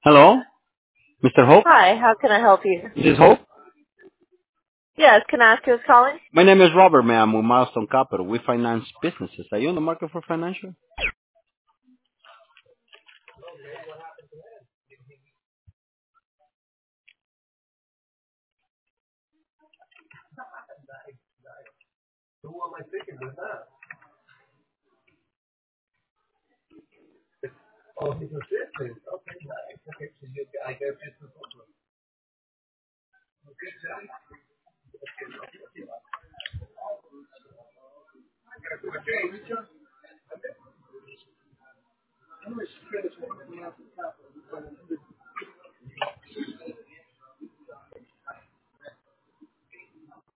Hello, Mr. Hope. Hi, how can I help you? This is Hope. Yes, can I ask who's calling? My name is Robert, ma'am, with Milestone Capital. We finance businesses. Are you in the market for financial?